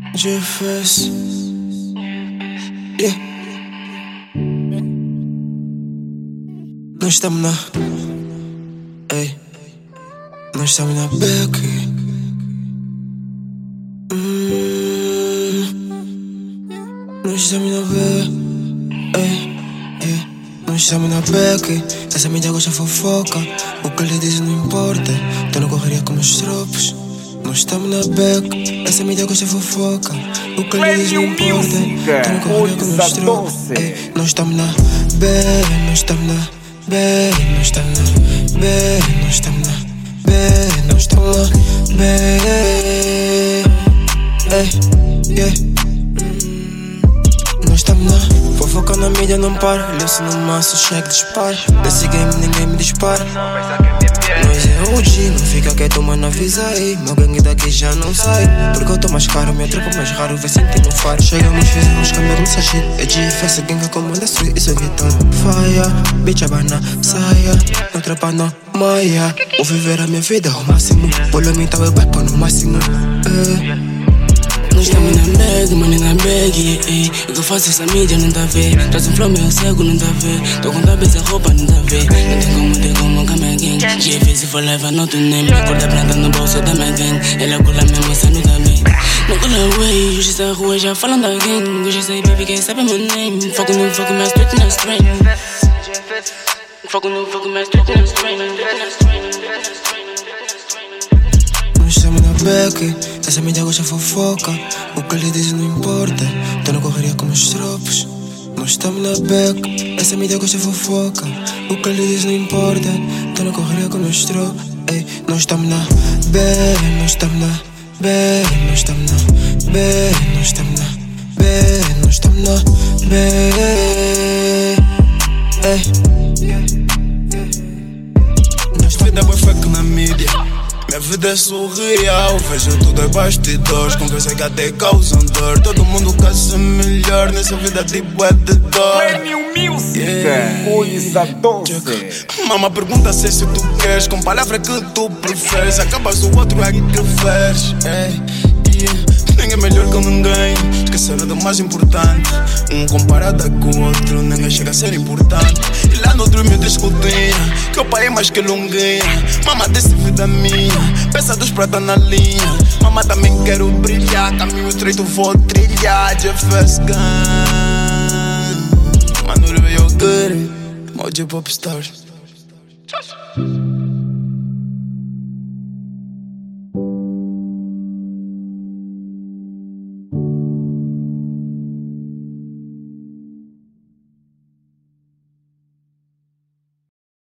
GFS. Yeah. Nós estamos na. Ei. Nós estamos na beca. Nós estamos na beca. Ei. Nós estamos na beca. Essa mídia gosta de fofoca. O que lhe diz não importa. Tô na correria com os tropos. Nós estamos na beca. Essa mídia gosta de fofoca. O que lhe diz não importa. Tô na correria com os tropos. Nós estamos na beca. Nós estamos na beca. Nós estamos na beca. Nós estamos na beca. Nós estamos na beca. Nós estamos na fofoca na mídia, não para. Lenço no maço, cheque, disparo. Desse game ninguém me dispara. Nós é OG, não fica quieto, mano, avisa aí. Meu gangue daqui já não sai. Porque eu tô mais caro, minha tropa mais raro. Vê sentir no faro. Chegamos, fizemos câmera, não sai shit. É GFS, gangue comanda street. Isso aqui tá fire. Bitch, abana, saia. Não tropa, não maia. Vou viver a minha vida ao máximo. Olha mim, tá eu bato no máximo. Nós estamos na bag, mano, na bag, O que eu faço essa mídia não tá a ver. Traz um flow meu cego, não tá a ver. Tô com cabeça, roupa, não tá a ver. Não tem como come again. GFS for life, I know the name. Corda branca no bolso da minha gang. Ela cola mesmo, essa não tá bem. Não cola away, hoje essa rua já falando da gang. Hoje sei, baby, quem sabe meu name. Foco no foco, mas tudo na strain. Foco no foco, mas tudo na strain. Nós estamos na beca, essa mídia gosta de fofoca. O que lhe diz não importa. Tô na correria com os tropos. Nós estamos na beca, essa mídia gosta de fofoca. O que lhe diz não importa. Tô na correria com os tropos. Nós estamos na beca, nós estamos na beca. Nós estamos na beca, nós estamos na beca. Nós estamos na beca. Nós vida boa fake na mídia. Minha vida é surreal, vejo tudo em bastidores. Conversa que até causam dor. Todo mundo quer ser melhor nessa vida tipo é de dor. Coisa doce. Mama pergunta se tu queres, com palavra que tu preferes. Acabas o outro é que preferes. Ninguém é melhor que ninguém. Esqueceram do mais importante. Um comparado com o outro, ninguém chega a ser importante. E lá no outro me discutia que eu pai é mais que longuinha. Mama disse vida minha, pensa dos pratos na linha. Mama também quero brilhar, caminho estreito vou trilhar. GFS Gang, Mano, eu quero Moji Popstars.